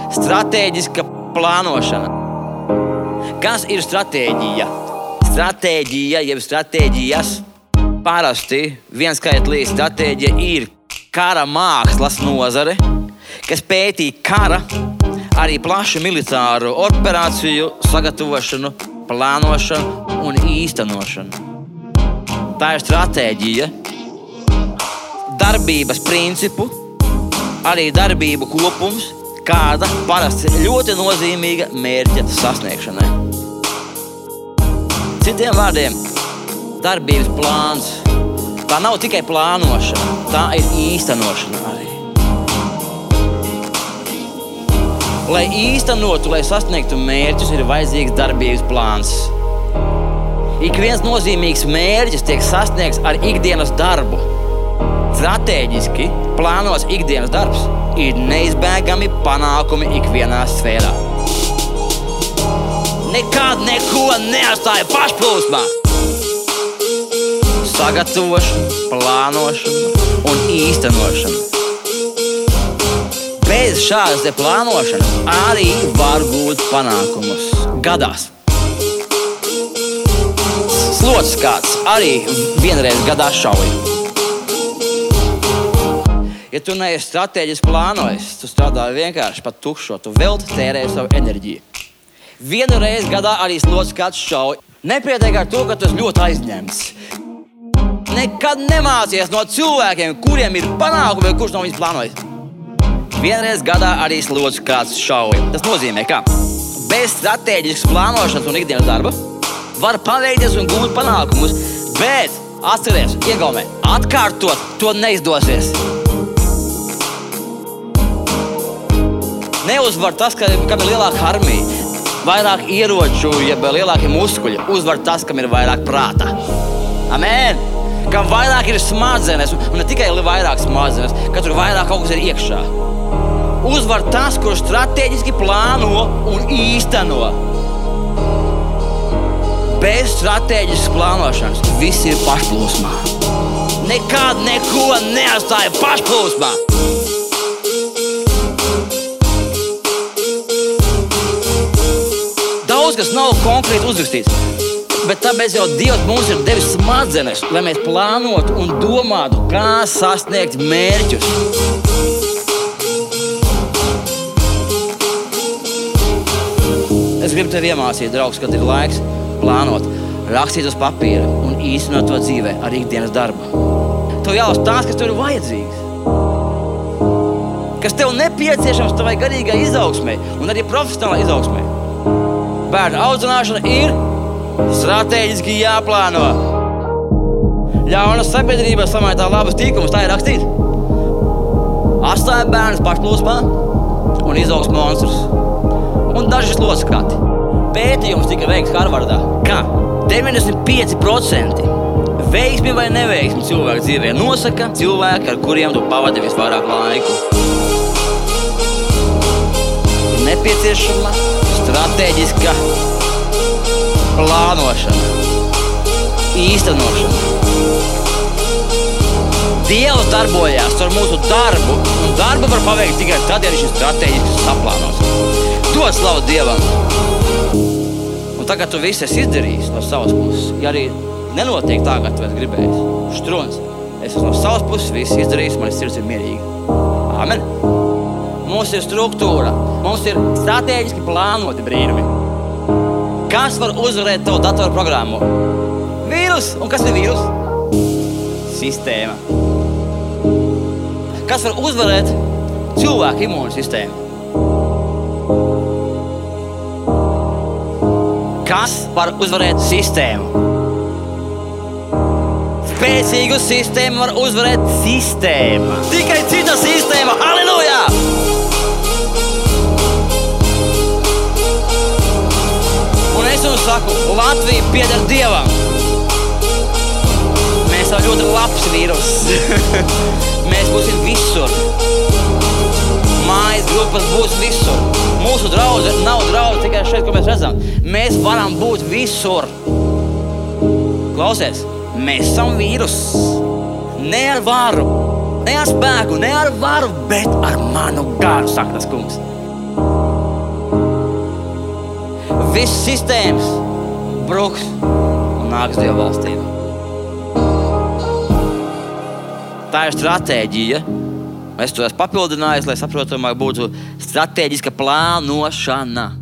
Stratēģiska plānošana. Kas ir stratēģija? Stratēģija, jeb stratēģijas. Parasti vienskaitlī stratēģija ir kara mākslas nozare, kas pētī kara, arī plašu militāru operāciju sagatavošanu, plānošanu un īstenošanu. Tā ir stratēģija, darbības principu, arī darbību kopums, kāda parasti ļoti nozīmīga mērķa sasniegšanai. Citiem vārdiem, darbības plāns. Tā nav tikai plānošana, tā ir īstenošana arī. Lai īstenotu, lai sasniegtu mērķus, ir vajadzīgs darbības plāns. Ik viens nozīmīgs mērķis tiek sasniegts ar ikdienas darbu. Stratēģiski plānos ikdienas darbs ir neizbēgami panākumi ikvienā sfērā. Nekad neko neatstāja pašplūsmā. Sagatavošana, plānošana un īstenošana. Bez šādas plānošanas arī var gūt panākumus. Gadās. Slots kāds arī vienreiz gadā šauj. Ja tu neesi stratēģiski plānojis, tu strādā vienkārši pat tukšo, tu velti tērēji savu enerģiju. Vienu reizi gadā arī slots kāds šauj. Nepietiek ar to, ka tu esi ļoti aizņemts. Nekad nemācies no cilvēkiem, kuriem ir panākumi, kurš no viņus plānojis. Vienreiz gadā arī slots kāds šauj. Tas nozīmē, ka bez stratēģiskas plānošanas un ikdienas darba var paveikties un gūt panākumus, bet atceries, iegaumē, atkārtot to neizdosies. Neuzvar tas, kam ir lielāka armija, vairāk ieroču, jeb lielāki muskuļi. Uzvar tas, kam ir vairāk prāta. Amen! Kam vairāk ir smadzenes, un ne tikai vairāk smadzenes, ka tur vairāk kaut kas ir iekšā. Uzvar tas, kurš stratēģiski plāno un īsteno. Bez stratēģiskas plānošanas viss ir pašplūsmā. Nekad neko neatstāja pašplūsmā. Daudz kas nav konkrēti uzrakstīts. Bet tāpēc jau Dievs mums ir devis smadzenes, lai mēs plānotu un domātu, kā sasniegt mērķus. Es gribu tevi iemācīt, draugs, kad ir laiks plānot, rakstīt uz papīra un īstenot to dzīvē ar ikdienas darbu. Tev jāuzstāst, kas tev ir vajadzīgs. Kas tev nepieciešams tavai garīgai izaugsmei un arī profesionālai izaugsmei. Bērnu audzināšana ir stratēģiski jāplāno. Ļauna sabiedrība samaitā labas tīkumus, tā ir rakstīts. Atstāja bērnus pašplūsmā un izaugs monstrus. Un daži slockati. Pētījums tika veikts Harvardā, ka 95% veiksmi vai neveiksmi cilvēku dzīvē nosaka cilvēki, ar kuriem tu pavadi visvairāk laiku. Ir nepieciešama stratēģiska plānošana, īstenošana. Dievs darbojās ar mūsu darbu, un darbu var paveikt tikai tad, ja viņš ir stratēģiski saplānos. Dod slavu Dievam! Un tagad tu viss esi izdarījis no savas puses. Ja arī nenotiek tā, kā tu esi gribējis, štruns, es esmu no savas puses viss izdarījis, manis sirds ir mierīga. Amen! Mums ir struktūra, mums ir stratēģiski plānoti brīnumi. Kas var uzvarēt tavu datoru programmu? Vīrus! Un kas ir vīrus? Sistēma. Kas var uzvarēt cilvēku imūnu sistēmu? Kas var uzvarēt sistēmu? Spēcīgu sistēmu var uzvarēt sistēma. Tikai cita sistēma. Halleluja! Un es jums saku, Latvija pieder Dievam. Mēs esam ļoti labs vīrus. Mēs būsim visur. Mājas grupas būs visur. Mūsu draudze nav draudze tikai šeit, ko mēs redzam. Mēs varam būt visur. Klausies, mēs esam vīrus. Ne ar varu, ne ar spēku, ne ar varu, bet ar manu garu, saka tas kungs. Viss sistēmas bruks un nāks Dieva valstība. Tā ir stratēģija. Es to esmu papildinājis, lai saprotamāk būtu stratēģiska plānošana.